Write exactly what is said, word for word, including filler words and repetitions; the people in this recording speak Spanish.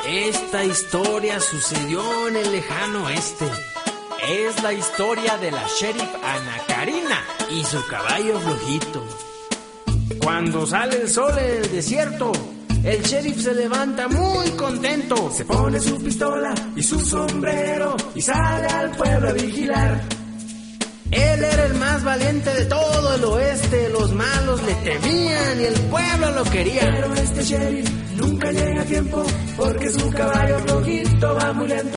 Esta historia sucedió en el lejano oeste. Es la historia de la sheriff Ana Karina y su caballo flojito. Cuando sale el sol en el desierto, el sheriff se levanta muy contento. Se pone su pistola y su sombrero y sale al pueblo a vigilar. Él era el más valiente de todo el oeste. Los malos le temían y el pueblo lo quería. Pero este sheriff nunca llega a tiempo porque su caballo flojito va muy lento.